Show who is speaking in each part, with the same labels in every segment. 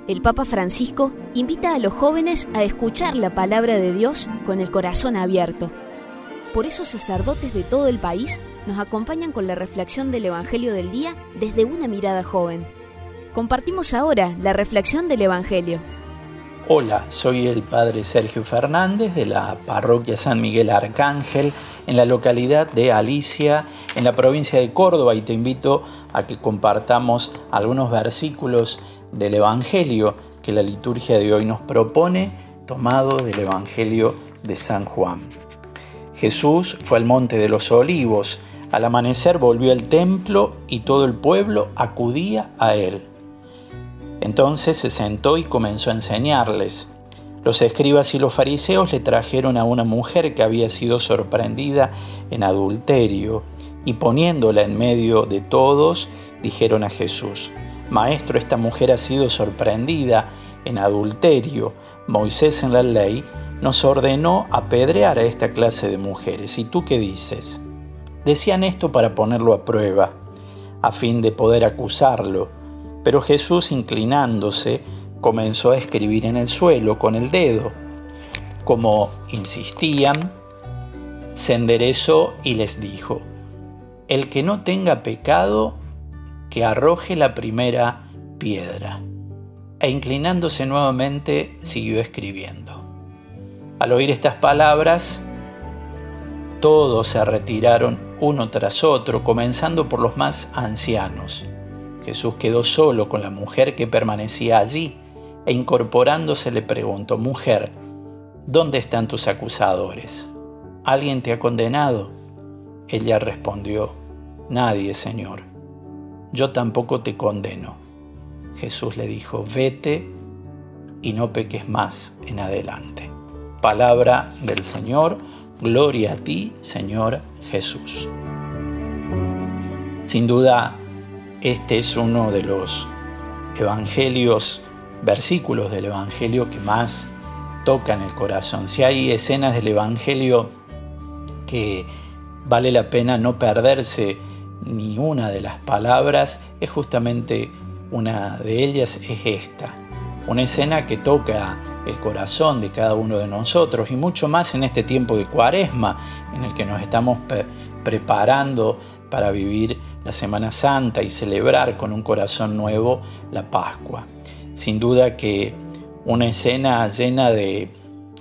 Speaker 1: el Papa Francisco invita a los jóvenes a escuchar la palabra de Dios con el corazón abierto. Por eso sacerdotes de todo el país nos acompañan con la reflexión del Evangelio del día desde una mirada joven. Compartimos ahora la reflexión del Evangelio.
Speaker 2: Hola, soy el Padre Sergio Fernández de la Parroquia San Miguel Arcángel en la localidad de Alicia, en la provincia de Córdoba, y te invito a que compartamos algunos versículos del Evangelio que la liturgia de hoy nos propone, tomado del Evangelio de San Juan. Jesús fue al Monte de los Olivos. Al amanecer volvió al templo y todo el pueblo acudía a él. Entonces se sentó y comenzó a enseñarles. Los escribas y los fariseos le trajeron a una mujer que había sido sorprendida en adulterio, y poniéndola en medio de todos, dijeron a Jesús: Maestro, esta mujer ha sido sorprendida en adulterio. Moisés en la ley nos ordenó apedrear a esta clase de mujeres. ¿Y tú qué dices? Decían esto para ponerlo a prueba, a fin de poder acusarlo. Pero Jesús, inclinándose, comenzó a escribir en el suelo con el dedo. Como insistían, se enderezó y les dijo: El que no tenga pecado, que arroje la primera piedra. E inclinándose nuevamente, siguió escribiendo. Al oír estas palabras, todos se retiraron uno tras otro, comenzando por los más ancianos. Jesús quedó solo con la mujer que permanecía allí, e incorporándose le preguntó: Mujer, ¿dónde están tus acusadores? ¿Alguien te ha condenado? Ella respondió: Nadie, Señor. Yo tampoco te condeno. Jesús le dijo: Vete y no peques más en adelante. Palabra del Señor. Gloria a ti, Señor Jesús. Sin duda, este es uno de los versículos del Evangelio que más tocan el corazón. Si hay escenas del Evangelio que vale la pena no perderse ni una de las palabras, es justamente una de ellas, es esta. Una escena que toca el corazón de cada uno de nosotros, y mucho más en este tiempo de Cuaresma, en el que nos estamos preparando para vivir la Semana Santa y celebrar con un corazón nuevo la Pascua. Sin duda que una escena llena de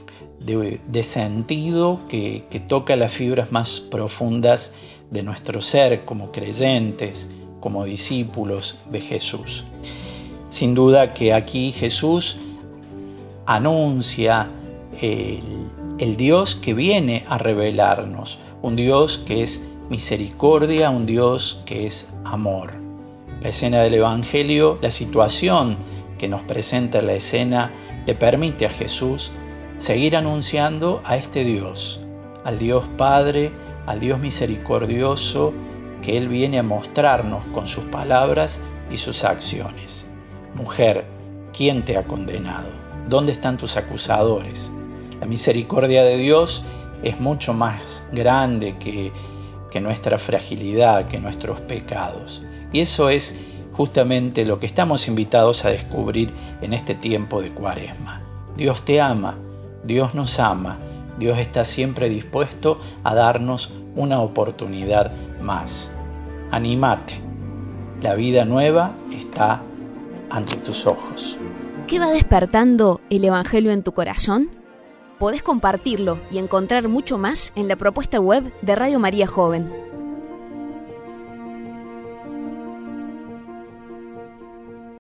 Speaker 2: sentido que toca las fibras más profundas de nuestro ser como creyentes, como discípulos de Jesús. Sin duda que aquí Jesús anuncia el Dios que viene a revelarnos, un Dios que es misericordia, un Dios que es amor. La escena del Evangelio, la situación que nos presenta la escena, le permite a Jesús seguir anunciando a este Dios, al Dios Padre, al Dios misericordioso, que Él viene a mostrarnos con sus palabras y sus acciones. Mujer, ¿quién te ha condenado? ¿Dónde están tus acusadores? La misericordia de Dios es mucho más grande que nuestra fragilidad, que nuestros pecados. Y eso es justamente lo que estamos invitados a descubrir en este tiempo de Cuaresma. Dios te ama, Dios nos ama, Dios está siempre dispuesto a darnos una oportunidad más. Anímate, la vida nueva está ante tus ojos.
Speaker 1: ¿Qué va despertando el Evangelio en tu corazón? Podés compartirlo y encontrar mucho más en la propuesta web de Radio María Joven.